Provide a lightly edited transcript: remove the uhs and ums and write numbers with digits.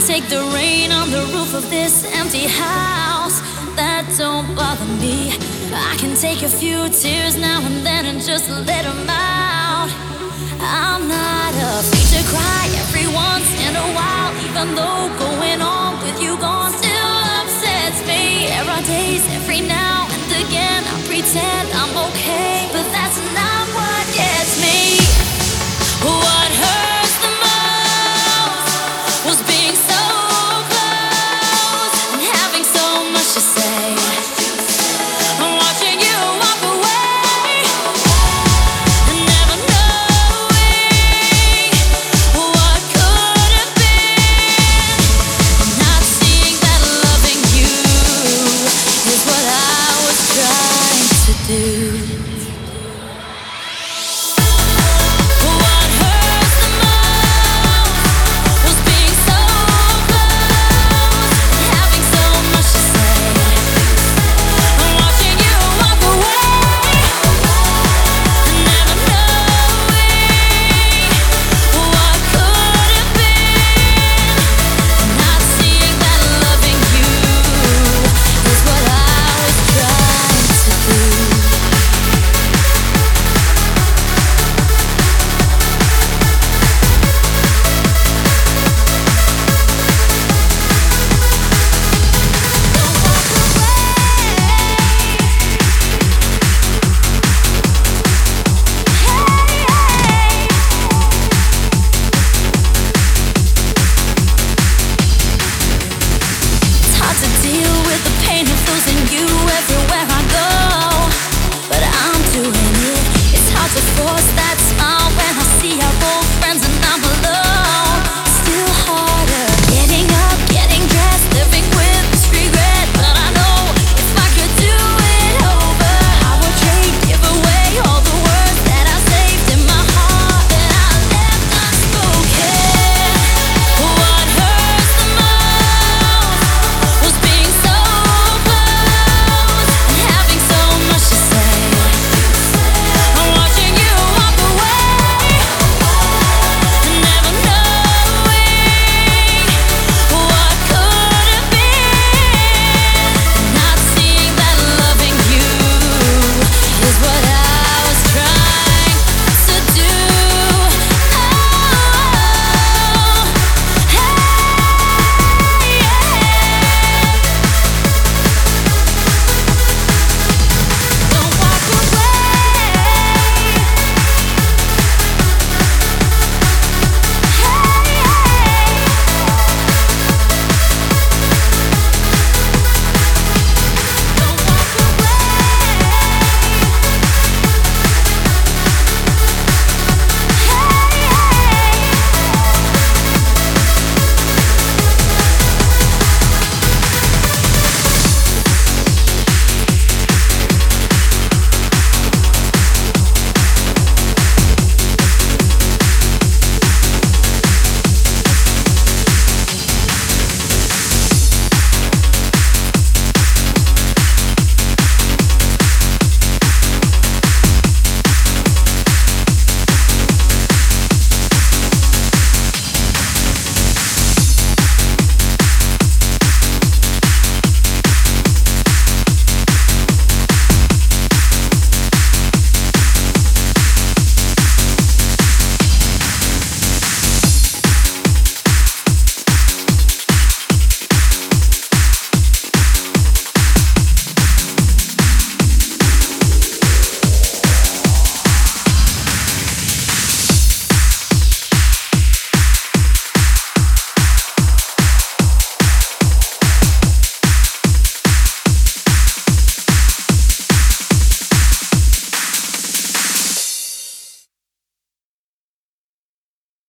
take the rain on the roof of this empty house. That don't bother me. I can take a few tears now and then and just let them out. I'm not afraid to cry every once in a while, even though going on with you gone still upsets me. There are days every now and again I pretend I'm okay, but that's not what gets me. What hurts the most was being so close and having so much to say. I'm watching you walk away and never knowing what could have been. Not seeing that loving you is what I was trying to do. Force that smile when I see our old friends and